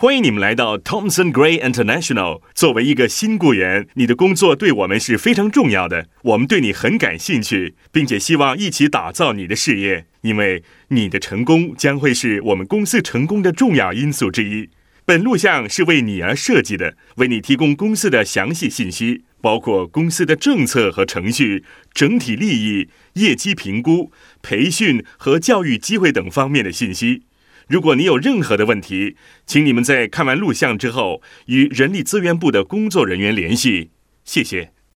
欢迎你们来到 Thomson Gray International。作为一个新雇员，你的工作对我们是非常重要的。我们对你很感兴趣，并且希望一起打造你的事业，因为你的成功将会是我们公司成功的重要因素之一。本录像是为你而设计的，为你提供公司的详细信息，包括公司的政策和程序、整体利益、业绩评估、培训和教育机会等方面的信息。如果你有任何的问题，请你们在看完录像之后与人力资源部的工作人员联系。谢谢。